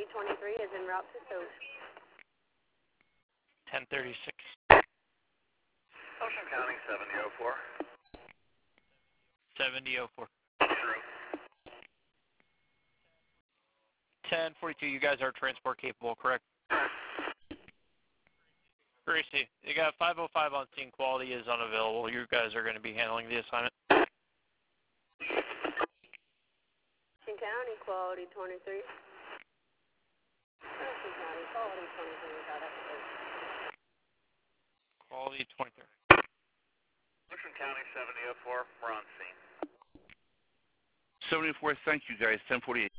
23 is en route to Stowe. 1036. Ocean County 7004. 7004. True. 1042, you guys are transport capable, correct? Gracie, you got 505 on scene. Quality is unavailable. You guys are going to be handling the assignment. Ocean County, quality 23. Ocean County, quality 23 without escalation. Quality 23. Ocean County 7004, we're on scene. 74, thank you guys, 1048.